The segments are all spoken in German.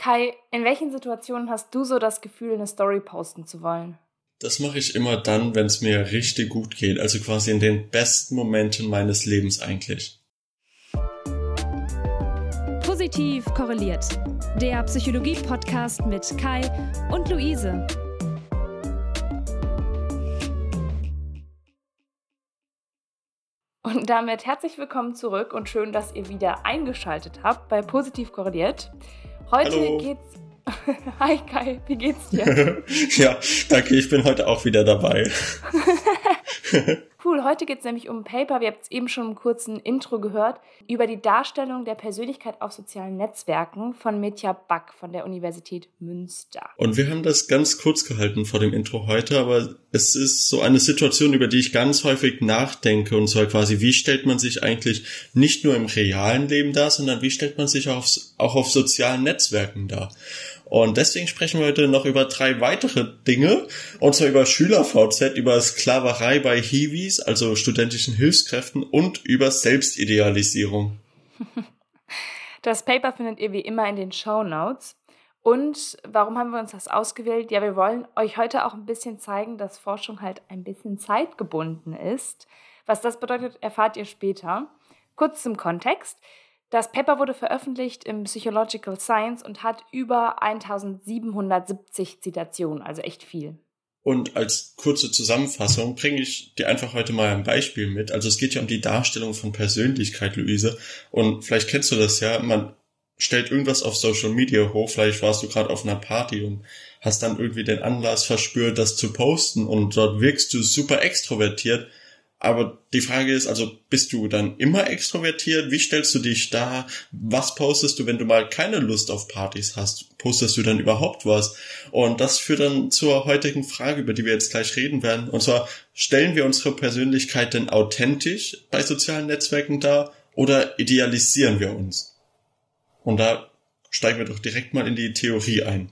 Kai, in welchen Situationen hast du so das Gefühl, eine Story posten zu wollen? Das mache ich immer dann, wenn es mir richtig gut geht, also quasi in den besten Momenten meines Lebens eigentlich. Positiv korreliert. Der Psychologie-Podcast mit Kai und Luise. Und damit herzlich willkommen zurück und schön, dass ihr wieder eingeschaltet habt bei Positiv korreliert. Heute Hallo. geht's... Hi Kai, wie geht's dir? Ja, danke, ich bin heute auch wieder dabei. Cool, heute geht's nämlich um ein Paper, wir habt es eben schon im kurzen Intro gehört, über die Darstellung der Persönlichkeit auf sozialen Netzwerken von Mitja Back von der Universität Münster. Und wir haben das ganz kurz gehalten vor dem Intro heute, aber es ist so eine Situation, über die ich ganz häufig nachdenke, und zwar quasi, wie stellt man sich eigentlich nicht nur im realen Leben dar, sondern wie stellt man sich auch auf sozialen Netzwerken dar? Und deswegen sprechen wir heute noch über 3 weitere Dinge, und zwar über SchülerVZ, über Sklaverei bei Hiwis, also studentischen Hilfskräften, und über Selbstidealisierung. Das Paper findet ihr wie immer in den Shownotes. Und warum haben wir uns das ausgewählt? Ja, wir wollen euch heute auch ein bisschen zeigen, dass Forschung halt ein bisschen zeitgebunden ist. Was das bedeutet, erfahrt ihr später. Kurz zum Kontext. Das Paper wurde veröffentlicht im Psychological Science und hat über 1770 Zitationen, also echt viel. Und als kurze Zusammenfassung bringe ich dir einfach heute mal ein Beispiel mit. Also es geht ja um die Darstellung von Persönlichkeit, Luise. Und vielleicht kennst du das ja, man stellt irgendwas auf Social Media hoch, vielleicht warst du gerade auf einer Party und hast dann irgendwie den Anlass verspürt, das zu posten, und dort wirkst du super extrovertiert. Aber die Frage ist, also bist du dann immer extrovertiert? Wie stellst du dich dar? Was postest du, wenn du mal keine Lust auf Partys hast? Postest du dann überhaupt was? Und das führt dann zur heutigen Frage, über die wir jetzt gleich reden werden. Und zwar, stellen wir unsere Persönlichkeit denn authentisch bei sozialen Netzwerken dar oder idealisieren wir uns? Und da steigen wir doch direkt mal in die Theorie ein.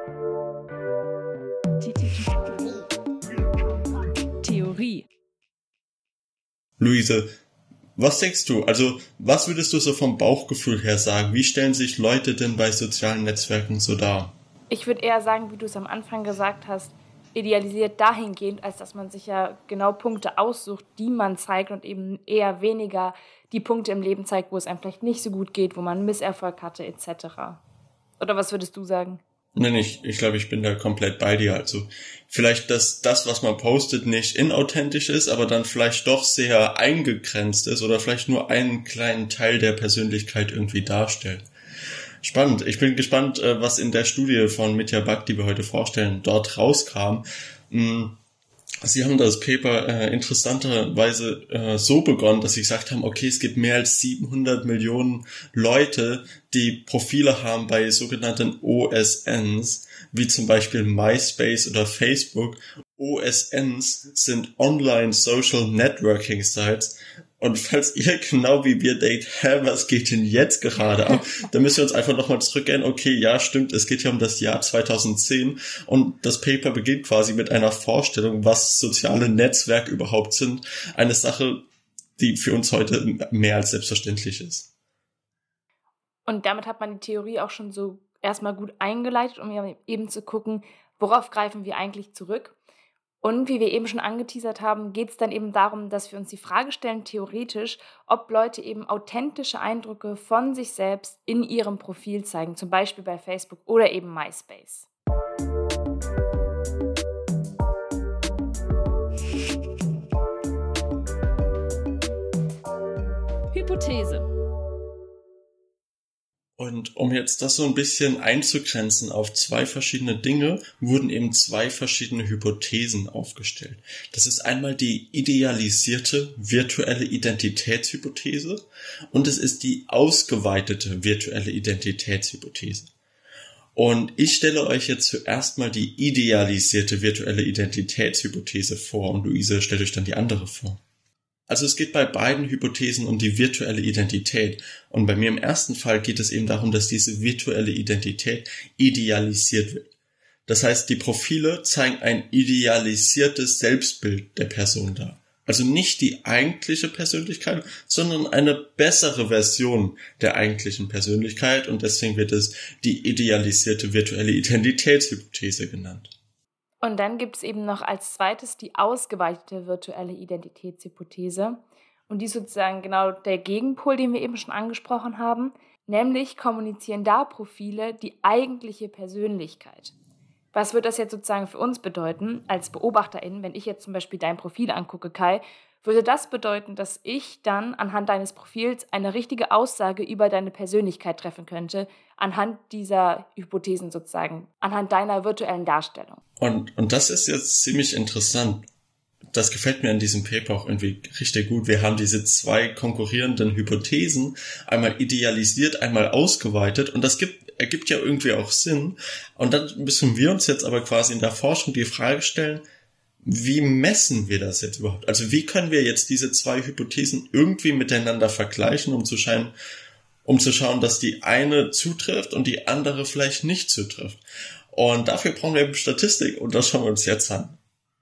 Theorie. Luise, was denkst du? Also, was würdest du so vom Bauchgefühl her sagen? Wie stellen sich Leute denn bei sozialen Netzwerken so dar? Ich würde eher sagen, wie du es am Anfang gesagt hast, idealisiert dahingehend, als dass man sich ja genau Punkte aussucht, die man zeigt und eben eher weniger die Punkte im Leben zeigt, wo es einem vielleicht nicht so gut geht, wo man einen Misserfolg hatte etc. Oder was würdest du sagen? Nein, ich glaube, ich bin da komplett bei dir. Also vielleicht, dass das, was man postet, nicht inauthentisch ist, aber dann vielleicht doch sehr eingegrenzt ist oder vielleicht nur einen kleinen Teil der Persönlichkeit irgendwie darstellt. Spannend. Ich bin gespannt, was in der Studie von Mitja Back, die wir heute vorstellen, dort rauskam. Sie haben das Paper interessanterweise so begonnen, dass sie gesagt haben, okay, es gibt mehr als 700 Millionen Leute, die Profile haben bei sogenannten OSNs, wie zum Beispiel MySpace oder Facebook. OSNs sind Online Social Networking Sites. Und falls ihr genau wie wir denkt, was geht denn jetzt gerade ab, dann müssen wir uns einfach nochmal zurückgehen. Okay, ja, stimmt, es geht ja um das Jahr 2010 und das Paper beginnt quasi mit einer Vorstellung, was soziale Netzwerke überhaupt sind. Eine Sache, die für uns heute mehr als selbstverständlich ist. Und damit hat man die Theorie auch schon so erstmal gut eingeleitet, um eben zu gucken, worauf greifen wir eigentlich zurück. Und wie wir eben schon angeteasert haben, geht es dann eben darum, dass wir uns die Frage stellen, theoretisch, ob Leute eben authentische Eindrücke von sich selbst in ihrem Profil zeigen, zum Beispiel bei Facebook oder eben MySpace. Hypothese. Und um jetzt das so ein bisschen einzugrenzen auf 2 verschiedene Dinge, wurden eben 2 verschiedene Hypothesen aufgestellt. Das ist einmal die idealisierte virtuelle Identitätshypothese und es ist die ausgeweitete virtuelle Identitätshypothese. Und ich stelle euch jetzt zuerst mal die idealisierte virtuelle Identitätshypothese vor und Luise stellt euch dann die andere vor. Also es geht bei beiden Hypothesen um die virtuelle Identität. Und bei mir im ersten Fall geht es eben darum, dass diese virtuelle Identität idealisiert wird. Das heißt, die Profile zeigen ein idealisiertes Selbstbild der Person dar. Also nicht die eigentliche Persönlichkeit, sondern eine bessere Version der eigentlichen Persönlichkeit und deswegen wird es die idealisierte virtuelle Identitätshypothese genannt. Und dann gibt es eben noch als zweites die ausgeweitete virtuelle Identitätshypothese. Und die ist sozusagen genau der Gegenpol, den wir eben schon angesprochen haben. Nämlich kommunizieren da Profile die eigentliche Persönlichkeit. Was wird das jetzt sozusagen für uns bedeuten, als BeobachterInnen, wenn ich jetzt zum Beispiel dein Profil angucke, Kai, würde das bedeuten, dass ich dann anhand deines Profils eine richtige Aussage über deine Persönlichkeit treffen könnte, anhand dieser Hypothesen sozusagen, anhand deiner virtuellen Darstellung. Und das ist jetzt ziemlich interessant. Das gefällt mir an diesem Paper auch irgendwie richtig gut. Wir haben diese zwei konkurrierenden Hypothesen einmal idealisiert, einmal ausgeweitet und das ergibt ja irgendwie auch Sinn. Und dann müssen wir uns jetzt aber quasi in der Forschung die Frage stellen, wie messen wir das jetzt überhaupt? Also wie können wir jetzt diese zwei Hypothesen irgendwie miteinander vergleichen, um zu schauen, dass die eine zutrifft und die andere vielleicht nicht zutrifft? Und dafür brauchen wir eben Statistik und das schauen wir uns jetzt an.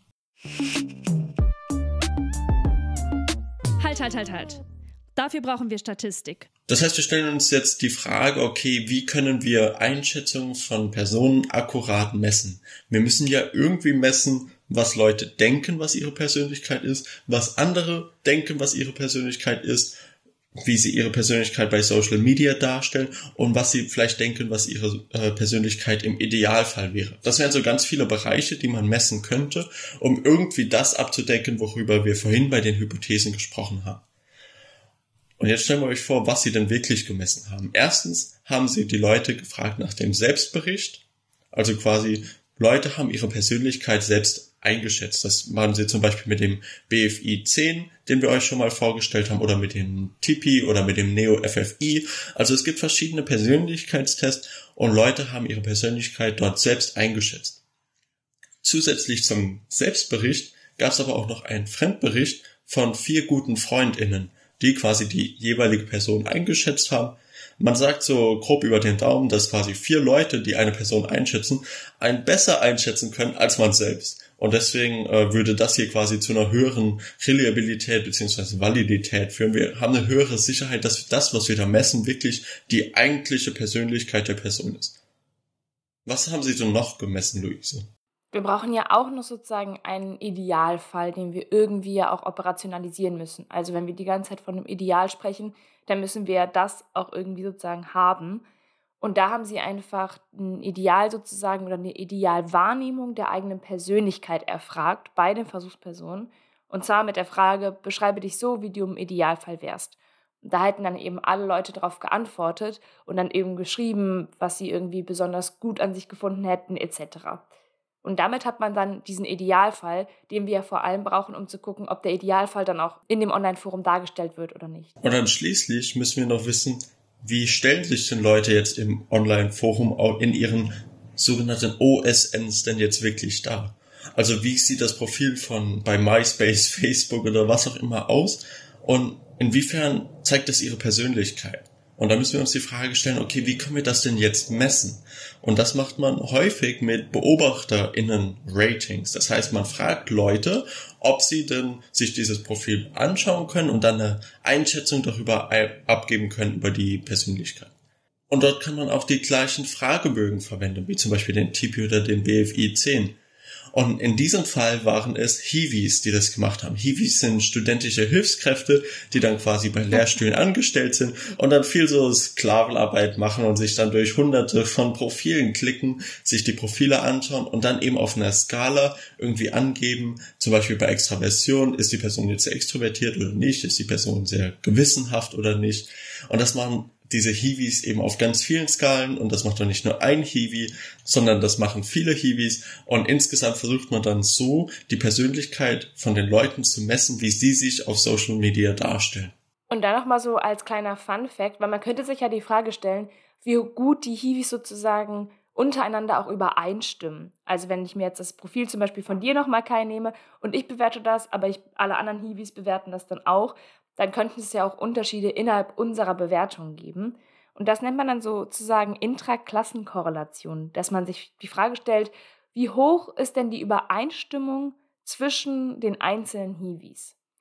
Halt. Dafür brauchen wir Statistik. Das heißt, wir stellen uns jetzt die Frage, okay, wie können wir Einschätzungen von Personen akkurat messen? Wir müssen ja irgendwie messen, was Leute denken, was ihre Persönlichkeit ist, was andere denken, was ihre Persönlichkeit ist, wie sie ihre Persönlichkeit bei Social Media darstellen und was sie vielleicht denken, was ihre Persönlichkeit im Idealfall wäre. Das wären so ganz viele Bereiche, die man messen könnte, um irgendwie das abzudecken, worüber wir vorhin bei den Hypothesen gesprochen haben. Und jetzt stellen wir euch vor, was sie denn wirklich gemessen haben. Erstens haben sie die Leute gefragt nach dem Selbstbericht. Also quasi Leute haben ihre Persönlichkeit selbst eingeschätzt. Das machen sie zum Beispiel mit dem BFI 10, den wir euch schon mal vorgestellt haben, oder mit dem TIPI oder mit dem Neo-FFI. Also es gibt verschiedene Persönlichkeitstests und Leute haben ihre Persönlichkeit dort selbst eingeschätzt. Zusätzlich zum Selbstbericht gab es aber auch noch einen Fremdbericht von 4 guten FreundInnen, die quasi die jeweilige Person eingeschätzt haben. Man sagt so grob über den Daumen, dass quasi 4 Leute, die eine Person einschätzen, einen besser einschätzen können als man selbst. Und deswegen würde das hier quasi zu einer höheren Reliabilität bzw. Validität führen. Wir haben eine höhere Sicherheit, dass das, was wir da messen, wirklich die eigentliche Persönlichkeit der Person ist. Was haben Sie denn noch gemessen, Luise? Wir brauchen ja auch noch sozusagen einen Idealfall, den wir irgendwie ja auch operationalisieren müssen. Also wenn wir die ganze Zeit von einem Ideal sprechen, dann müssen wir das auch irgendwie sozusagen haben. Und da haben sie einfach ein Ideal sozusagen oder eine Idealwahrnehmung der eigenen Persönlichkeit erfragt bei den Versuchspersonen. Und zwar mit der Frage, beschreibe dich so, wie du im Idealfall wärst. Und da hätten dann eben alle Leute darauf geantwortet und dann eben geschrieben, was sie irgendwie besonders gut an sich gefunden hätten, etc. Und damit hat man dann diesen Idealfall, den wir ja vor allem brauchen, um zu gucken, ob der Idealfall dann auch in dem Online-Forum dargestellt wird oder nicht. Und dann schließlich müssen wir noch wissen, wie stellen sich denn Leute jetzt im Online-Forum auch in ihren sogenannten OSNs denn jetzt wirklich dar? Also wie sieht das Profil bei MySpace, Facebook oder was auch immer aus? Und inwiefern zeigt das ihre Persönlichkeit? Und da müssen wir uns die Frage stellen, okay, wie können wir das denn jetzt messen? Und das macht man häufig mit BeobachterInnen-Ratings. Das heißt, man fragt Leute, ob sie denn sich dieses Profil anschauen können und dann eine Einschätzung darüber abgeben können über die Persönlichkeit. Und dort kann man auch die gleichen Fragebögen verwenden, wie zum Beispiel den TIPI oder den BFI 10. Und in diesem Fall waren es Hiwis, die das gemacht haben. Hiwis sind studentische Hilfskräfte, die dann quasi bei Lehrstühlen angestellt sind und dann viel so Sklavenarbeit machen und sich dann durch hunderte von Profilen klicken, sich die Profile anschauen und dann eben auf einer Skala irgendwie angeben, zum Beispiel bei Extraversion, ist die Person jetzt sehr extrovertiert oder nicht, ist die Person sehr gewissenhaft oder nicht. Und das machen diese Hiwis eben auf ganz vielen Skalen und das macht dann nicht nur ein Hiwi, sondern das machen viele Hiwis und insgesamt versucht man dann so, die Persönlichkeit von den Leuten zu messen, wie sie sich auf Social Media darstellen. Und dann nochmal so als kleiner Fun-Fact, weil man könnte sich ja die Frage stellen, wie gut die Hiwis sozusagen untereinander auch übereinstimmen. Also wenn ich mir jetzt das Profil zum Beispiel von dir nochmal Kai nehme und ich bewerte das, aber alle anderen Hiwis bewerten das dann auch, dann könnten es ja auch Unterschiede innerhalb unserer Bewertung geben. Und das nennt man dann sozusagen Intraklassenkorrelation, dass man sich die Frage stellt, wie hoch ist denn die Übereinstimmung zwischen den einzelnen Hiwis?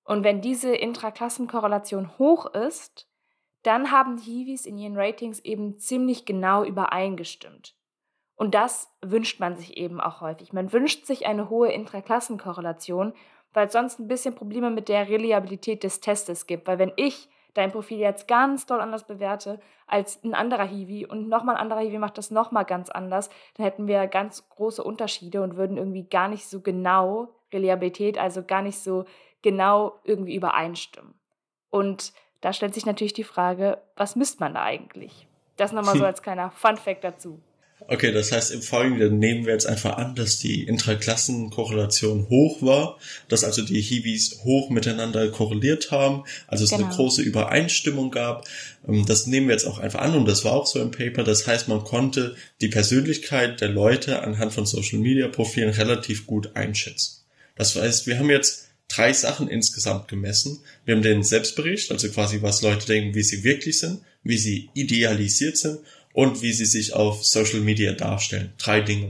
Und wenn diese Intraklassenkorrelation hoch ist, dann haben die Hiwis in ihren Ratings eben ziemlich genau übereingestimmt. Und das wünscht man sich eben auch häufig. Man wünscht sich eine hohe Intraklassenkorrelation, weil es sonst ein bisschen Probleme mit der Reliabilität des Testes gibt. Weil wenn ich dein Profil jetzt ganz doll anders bewerte als ein anderer Hiwi und nochmal ein anderer Hiwi macht das nochmal ganz anders, dann hätten wir ganz große Unterschiede und würden irgendwie gar nicht so genau, Reliabilität, also gar nicht so genau irgendwie übereinstimmen. Und da stellt sich natürlich die Frage, was misst man da eigentlich? Das nochmal so als kleiner Funfact dazu. Okay, das heißt, im Folgenden nehmen wir jetzt einfach an, dass die Intraklassenkorrelation hoch war, dass also die Hiwis hoch miteinander korreliert haben, also es eine große Übereinstimmung gab. Das nehmen wir jetzt auch einfach an und das war auch so im Paper. Das heißt, man konnte die Persönlichkeit der Leute anhand von Social-Media-Profilen relativ gut einschätzen. Das heißt, wir haben jetzt 3 Sachen insgesamt gemessen. Wir haben den Selbstbericht, also quasi was Leute denken, wie sie wirklich sind, wie sie idealisiert sind und wie sie sich auf Social Media darstellen. 3 Dinge.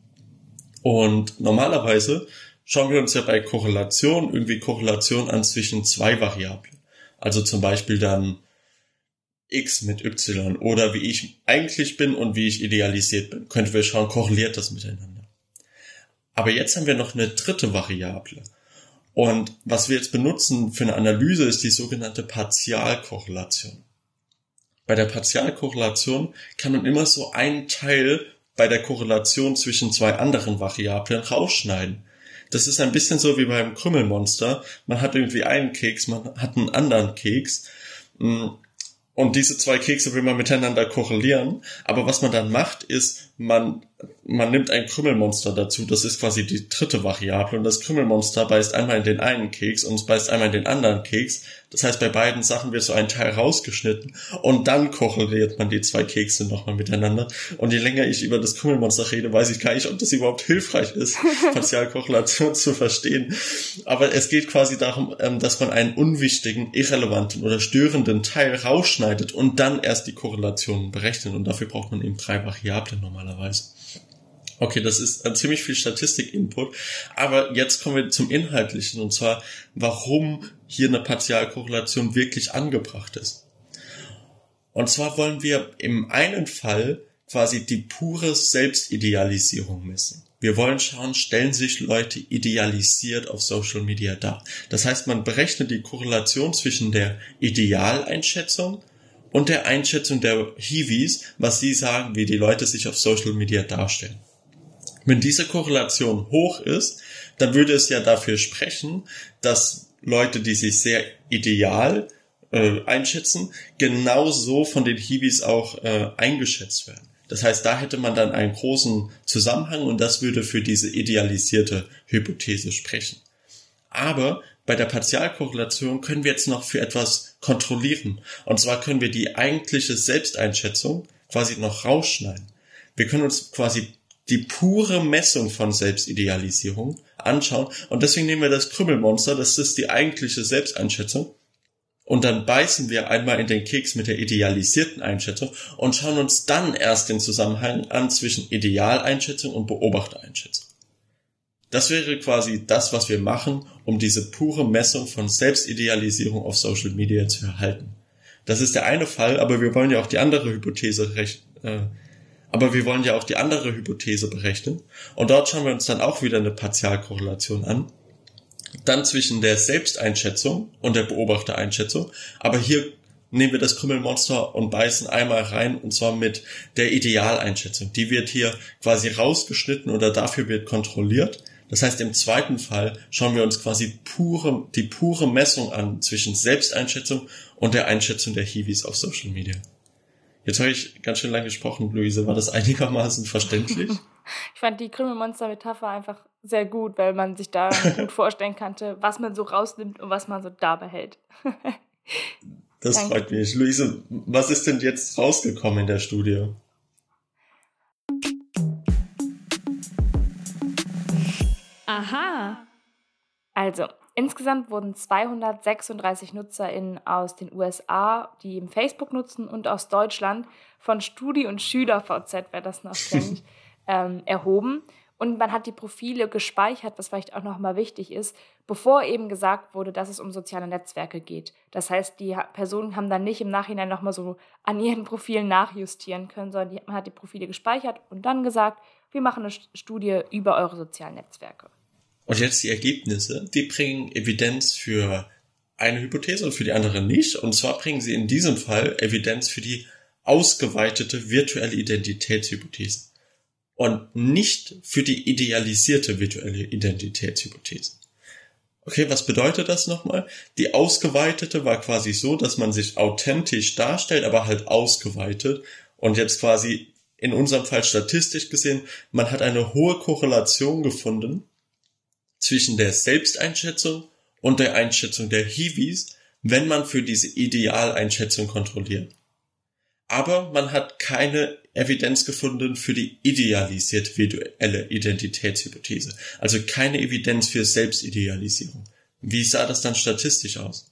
Und normalerweise schauen wir uns ja bei Korrelation irgendwie Korrelation an zwischen 2 Variablen. Also zum Beispiel dann X mit Y oder wie ich eigentlich bin und wie ich idealisiert bin. Könnten wir schauen, korreliert das miteinander. Aber jetzt haben wir noch eine 3. Variable. Und was wir jetzt benutzen für eine Analyse ist die sogenannte Partialkorrelation. Bei der Partialkorrelation kann man immer so einen Teil bei der Korrelation zwischen 2 anderen Variablen rausschneiden. Das ist ein bisschen so wie beim Krümelmonster. Man hat irgendwie einen Keks, man hat einen anderen Keks. Und diese 2 Kekse will man miteinander korrelieren. Aber was man dann macht, ist, man nimmt ein Krümelmonster dazu. Das ist quasi die 3. Variable. Und das Krümelmonster beißt einmal in den einen Keks und es beißt einmal in den anderen Keks. Das heißt, bei beiden Sachen wird so ein Teil rausgeschnitten. Und dann korreliert man die 2 Kekse nochmal miteinander. Und je länger ich über das Krümelmonster rede, weiß ich gar nicht, ob das überhaupt hilfreich ist, Partialkorrelation zu verstehen. Aber es geht quasi darum, dass man einen unwichtigen, irrelevanten oder störenden Teil rausschneidet und dann erst die Korrelationen berechnet. Und dafür braucht man eben 3 Variablen normalerweise. Okay, das ist ziemlich viel Statistik-Input, aber jetzt kommen wir zum Inhaltlichen, und zwar, warum hier eine Partialkorrelation wirklich angebracht ist. Und zwar wollen wir im einen Fall quasi die pure Selbstidealisierung messen. Wir wollen schauen, stellen sich Leute idealisiert auf Social Media dar. Das heißt, man berechnet die Korrelation zwischen der Idealeinschätzung und der Einschätzung der Hiwis, was sie sagen, wie die Leute sich auf Social Media darstellen. Wenn diese Korrelation hoch ist, dann würde es ja dafür sprechen, dass Leute, die sich sehr ideal einschätzen, genauso von den Hiwis auch eingeschätzt werden. Das heißt, da hätte man dann einen großen Zusammenhang und das würde für diese idealisierte Hypothese sprechen. Aber bei der Partialkorrelation können wir jetzt noch für etwas kontrollieren. Und zwar können wir die eigentliche Selbsteinschätzung quasi noch rausschneiden. Wir können uns quasi die pure Messung von Selbstidealisierung anschauen. Und deswegen nehmen wir das Krümelmonster, das ist die eigentliche Selbsteinschätzung. Und dann beißen wir einmal in den Keks mit der idealisierten Einschätzung und schauen uns dann erst den Zusammenhang an zwischen Idealeinschätzung und Beobachtereinschätzung. Das wäre quasi das, was wir machen, um diese pure Messung von Selbstidealisierung auf Social Media zu erhalten. Das ist der eine Fall, aber wir wollen ja auch die andere Hypothese berechnen. Und dort schauen wir uns dann auch wieder eine Partialkorrelation an. Dann zwischen der Selbsteinschätzung und der Beobachtereinschätzung. Aber hier nehmen wir das Krümelmonster und beißen einmal rein, und zwar mit der Idealeinschätzung. Die wird hier quasi rausgeschnitten oder dafür wird kontrolliert. Das heißt, im zweiten Fall schauen wir uns quasi die pure Messung an zwischen Selbsteinschätzung und der Einschätzung der Hiwis auf Social Media. Jetzt habe ich ganz schön lange gesprochen, Luise. War das einigermaßen verständlich? Ich fand die Krümelmonster-Metapher einfach sehr gut, weil man sich da gut vorstellen konnte, was man so rausnimmt und was man so da behält. Das freut mich. Luise, was ist denn jetzt rausgekommen in der Studie? Aha. Also, insgesamt wurden 236 NutzerInnen aus den USA, die eben Facebook nutzen, und aus Deutschland von Studi- und SchülerVZ, wer das noch kennt, erhoben. Und man hat die Profile gespeichert, was vielleicht auch nochmal wichtig ist, bevor eben gesagt wurde, dass es um soziale Netzwerke geht. Das heißt, die Personen haben dann nicht im Nachhinein nochmal so an ihren Profilen nachjustieren können, sondern man hat die Profile gespeichert und dann gesagt, wir machen eine Studie über eure sozialen Netzwerke. Und jetzt die Ergebnisse, die bringen Evidenz für eine Hypothese und für die andere nicht. Und zwar bringen sie in diesem Fall Evidenz für die ausgeweitete virtuelle Identitätshypothese und nicht für die idealisierte virtuelle Identitätshypothese. Okay, was bedeutet das nochmal? Die ausgeweitete war quasi so, dass man sich authentisch darstellt, aber halt ausgeweitet. Und jetzt quasi in unserem Fall statistisch gesehen, man hat eine hohe Korrelation gefunden zwischen der Selbsteinschätzung und der Einschätzung der Hiwis, wenn man für diese Idealeinschätzung kontrolliert. Aber man hat keine Evidenz gefunden für die idealisierte virtuelle Identitätshypothese. Also keine Evidenz für Selbstidealisierung. Wie sah das dann statistisch aus?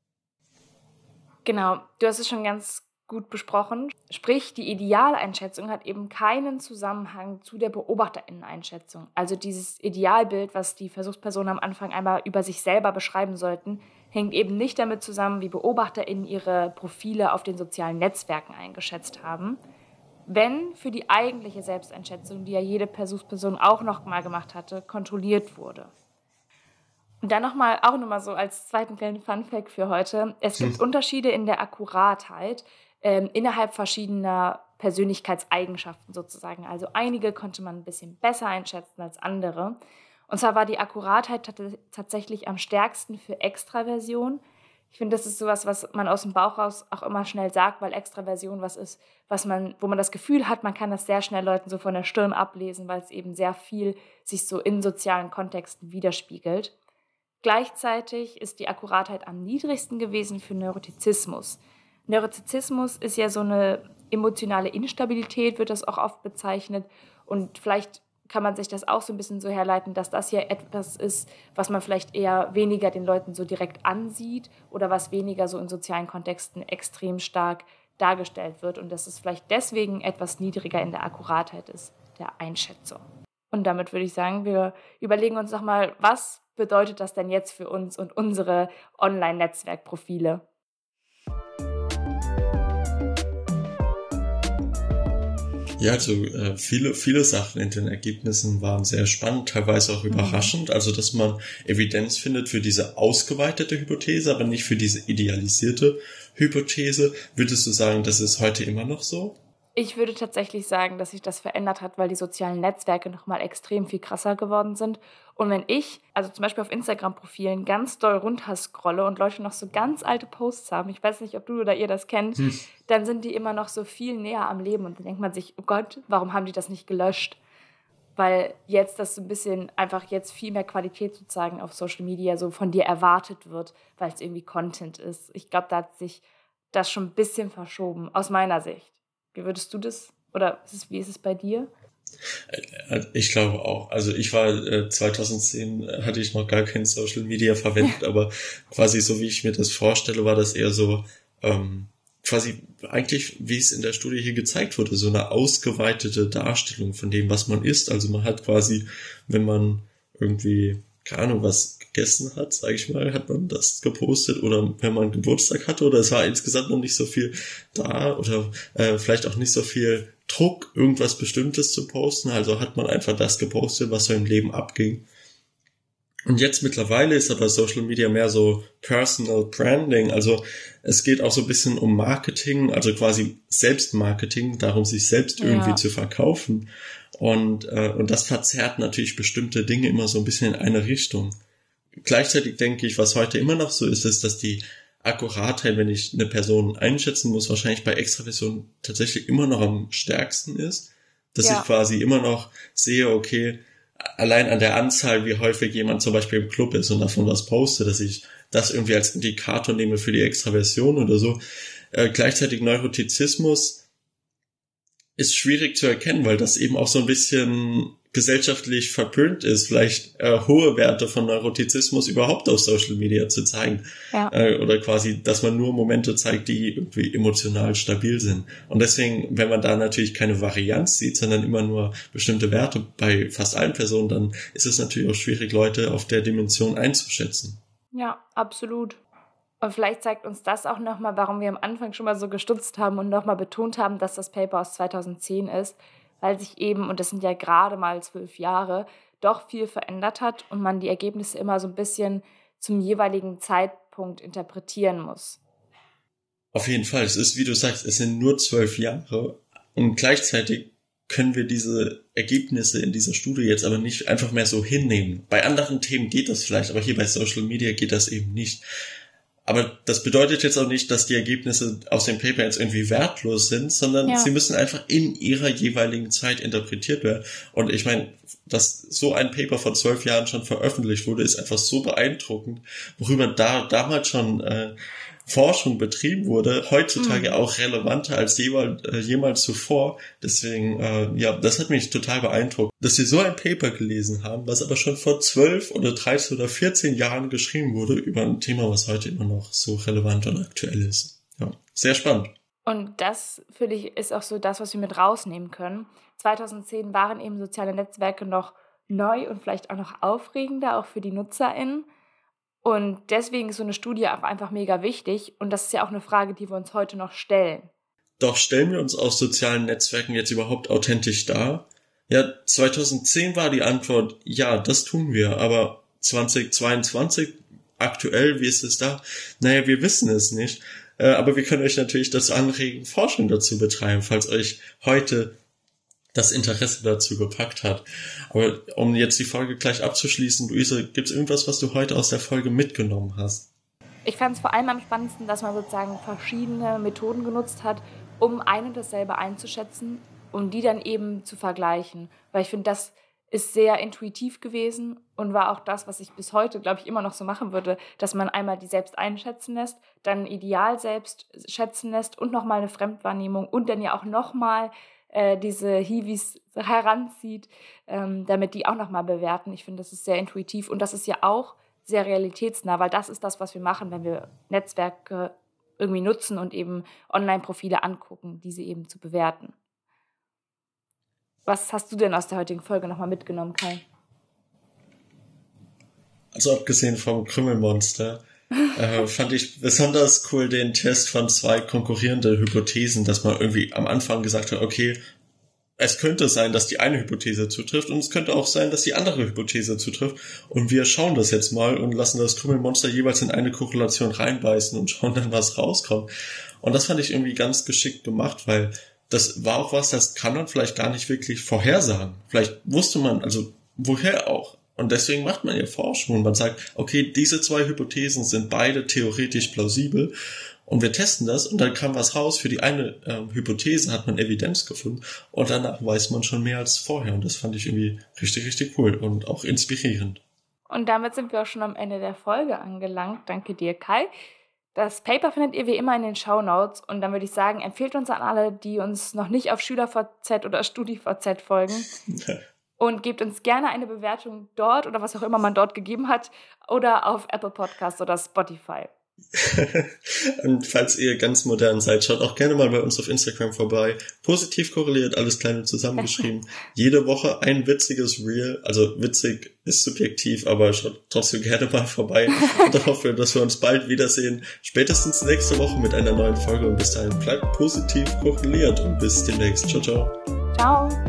Genau, du hast es schon ganz gut besprochen. Sprich, die Idealeinschätzung hat eben keinen Zusammenhang zu der BeobachterInnen-Einschätzung. Also dieses Idealbild, was die Versuchspersonen am Anfang einmal über sich selber beschreiben sollten, hängt eben nicht damit zusammen, wie BeobachterInnen ihre Profile auf den sozialen Netzwerken eingeschätzt haben. Wenn für die eigentliche Selbsteinschätzung, die ja jede Versuchsperson auch noch mal gemacht hatte, kontrolliert wurde. Und dann auch nochmal so als zweiten kleinen Funfact für heute. Es gibt Unterschiede in der Akkuratheit innerhalb verschiedener Persönlichkeitseigenschaften sozusagen. Also einige konnte man ein bisschen besser einschätzen als andere. Und zwar war die Akkuratheit tatsächlich am stärksten für Extraversion. Ich finde, das ist sowas, was man aus dem Bauch raus auch immer schnell sagt, weil Extraversion was ist, wo man das Gefühl hat, man kann das sehr schnell Leuten so von der Stirn ablesen, weil es eben sehr viel sich so in sozialen Kontexten widerspiegelt. Gleichzeitig ist die Akkuratheit am niedrigsten gewesen für Neurotizismus. Neurotizismus ist ja so eine emotionale Instabilität, wird das auch oft bezeichnet. Und vielleicht kann man sich das auch so ein bisschen so herleiten, dass das ja etwas ist, was man vielleicht eher weniger den Leuten so direkt ansieht oder was weniger so in sozialen Kontexten extrem stark dargestellt wird und dass es vielleicht deswegen etwas niedriger in der Akkuratheit ist, der Einschätzung. Und damit würde ich sagen, wir überlegen uns nochmal, was bedeutet das denn jetzt für uns und unsere Online-Netzwerkprofile? Ja, also viele Sachen in den Ergebnissen waren sehr spannend, teilweise auch überraschend. Also, dass man Evidenz findet für diese ausgeweitete Hypothese, aber nicht für diese idealisierte Hypothese. Würdest du sagen, das ist heute immer noch so? Ich würde tatsächlich sagen, dass sich das verändert hat, weil die sozialen Netzwerke nochmal extrem viel krasser geworden sind. Und wenn ich, also zum Beispiel auf Instagram-Profilen, ganz doll runterscrolle und Leute noch so ganz alte Posts haben, ich weiß nicht, ob du oder ihr das kennt, dann sind die immer noch so viel näher am Leben. Und dann denkt man sich, oh Gott, warum haben die das nicht gelöscht? Weil jetzt das so ein bisschen einfach jetzt viel mehr Qualität sozusagen auf Social Media so von dir erwartet wird, weil es irgendwie Content ist. Ich glaube, da hat sich das schon ein bisschen verschoben, aus meiner Sicht. Wie würdest du das, oder wie ist es bei dir? Ich glaube auch. Also ich war 2010, hatte ich noch gar kein Social Media verwendet, aber quasi so wie ich mir das vorstelle, war das eher so quasi eigentlich, wie es in der Studie hier gezeigt wurde, so eine ausgeweitete Darstellung von dem, was man isst. Also man hat quasi, wenn man irgendwie, keine Ahnung, was gegessen hat, sage ich mal, hat man das gepostet, oder wenn man Geburtstag hatte, oder es war insgesamt noch nicht so viel da, oder vielleicht auch nicht so viel Druck, irgendwas Bestimmtes zu posten, also hat man einfach das gepostet, was so im Leben abging. Und jetzt mittlerweile ist aber Social Media mehr so Personal Branding, also es geht auch so ein bisschen um Marketing, also quasi Selbstmarketing, darum sich selbst irgendwie zu verkaufen. Und das verzerrt natürlich bestimmte Dinge immer so ein bisschen in eine Richtung. Gleichzeitig denke ich, was heute immer noch so ist, ist, dass die Akkuratheit, wenn ich eine Person einschätzen muss, wahrscheinlich bei Extraversion tatsächlich immer noch am stärksten ist. Dass ich quasi immer noch sehe, okay, allein an der Anzahl, wie häufig jemand zum Beispiel im Club ist und davon was postet, dass ich das irgendwie als Indikator nehme für die Extraversion oder so. Gleichzeitig Neurotizismus ist schwierig zu erkennen, weil das eben auch so ein bisschen gesellschaftlich verpönt ist, vielleicht hohe Werte von Neurotizismus überhaupt auf Social Media zu zeigen. Ja. Oder quasi, dass man nur Momente zeigt, die irgendwie emotional stabil sind. Und deswegen, wenn man da natürlich keine Varianz sieht, sondern immer nur bestimmte Werte bei fast allen Personen, dann ist es natürlich auch schwierig, Leute auf der Dimension einzuschätzen. Ja, absolut. Und vielleicht zeigt uns das auch nochmal, warum wir am Anfang schon mal so gestutzt haben und nochmal betont haben, dass das Paper aus 2010 ist, weil sich eben, und das sind ja gerade mal 12 Jahre, doch viel verändert hat und man die Ergebnisse immer so ein bisschen zum jeweiligen Zeitpunkt interpretieren muss. Auf jeden Fall, es ist, wie du sagst, es sind nur 12 Jahre und gleichzeitig können wir diese Ergebnisse in dieser Studie jetzt aber nicht einfach mehr so hinnehmen. Bei anderen Themen geht das vielleicht, aber hier bei Social Media geht das eben nicht. Aber das bedeutet jetzt auch nicht, dass die Ergebnisse aus dem Paper jetzt irgendwie wertlos sind, sondern sie müssen einfach in ihrer jeweiligen Zeit interpretiert werden. Und ich meine, dass so ein Paper vor 12 Jahren schon veröffentlicht wurde, ist einfach so beeindruckend, worüber damals schon Forschung betrieben wurde, heutzutage auch relevanter als jemals zuvor. Deswegen, das hat mich total beeindruckt, dass wir so ein Paper gelesen haben, was aber schon vor 12 oder 13 oder 14 Jahren geschrieben wurde über ein Thema, was heute immer noch so relevant und aktuell ist. Ja, sehr spannend. Und das, finde ich, ist auch so das, was wir mit rausnehmen können. 2010 waren eben soziale Netzwerke noch neu und vielleicht auch noch aufregender, auch für die NutzerInnen. Und deswegen ist so eine Studie auch einfach mega wichtig. Und das ist ja auch eine Frage, die wir uns heute noch stellen. Doch stellen wir uns auf sozialen Netzwerken jetzt überhaupt authentisch dar? Ja, 2010 war die Antwort, ja, das tun wir. Aber 2022, aktuell, wie ist es da? Naja, wir wissen es nicht. Aber wir können euch natürlich dazu anregen, Forschung dazu betreiben, falls euch heute das Interesse dazu gepackt hat. Aber um jetzt die Folge gleich abzuschließen, Luise, gibt es irgendwas, was du heute aus der Folge mitgenommen hast? Ich fand es vor allem am spannendsten, dass man sozusagen verschiedene Methoden genutzt hat, um ein und dasselbe einzuschätzen und die dann eben zu vergleichen. Weil ich finde, das ist sehr intuitiv gewesen und war auch das, was ich bis heute, glaube ich, immer noch so machen würde, dass man einmal die selbst einschätzen lässt, dann ein Ideal selbst schätzen lässt und nochmal eine Fremdwahrnehmung und dann ja auch nochmal diese Hiwis heranzieht, damit die auch nochmal bewerten. Ich finde, das ist sehr intuitiv und das ist ja auch sehr realitätsnah, weil das ist das, was wir machen, wenn wir Netzwerke irgendwie nutzen und eben Online-Profile angucken, diese eben zu bewerten. Was hast du denn aus der heutigen Folge nochmal mitgenommen, Kai? Also abgesehen vom Krümelmonster fand ich besonders cool den Test von 2 konkurrierende Hypothesen, dass man irgendwie am Anfang gesagt hat, okay, es könnte sein, dass die eine Hypothese zutrifft und es könnte auch sein, dass die andere Hypothese zutrifft und wir schauen das jetzt mal und lassen das Krümelmonster jeweils in eine Korrelation reinbeißen und schauen dann, was rauskommt. Und das fand ich irgendwie ganz geschickt gemacht, weil das war auch was, das kann man vielleicht gar nicht wirklich vorhersagen. Vielleicht wusste man, also woher auch. Und deswegen macht man ja Forschung und man sagt, okay, diese 2 Hypothesen sind beide theoretisch plausibel und wir testen das und dann kam was raus. Für die eine Hypothese hat man Evidenz gefunden und danach weiß man schon mehr als vorher und das fand ich irgendwie richtig, richtig cool und auch inspirierend. Und damit sind wir auch schon am Ende der Folge angelangt. Danke dir, Kai. Das Paper findet ihr wie immer in den Shownotes und dann würde ich sagen, empfehlt uns an alle, die uns noch nicht auf SchülerVZ oder StudiVZ folgen. Und gebt uns gerne eine Bewertung dort oder was auch immer man dort gegeben hat oder auf Apple Podcasts oder Spotify. Und falls ihr ganz modern seid, schaut auch gerne mal bei uns auf Instagram vorbei. Positiv korreliert, alles klein und zusammengeschrieben. Jede Woche ein witziges Reel. Also witzig ist subjektiv, aber schaut trotzdem gerne mal vorbei. Und dann hoffen wir, dass wir uns bald wiedersehen. Spätestens nächste Woche mit einer neuen Folge. Und bis dahin bleibt positiv korreliert und bis demnächst. Ciao, ciao. Ciao.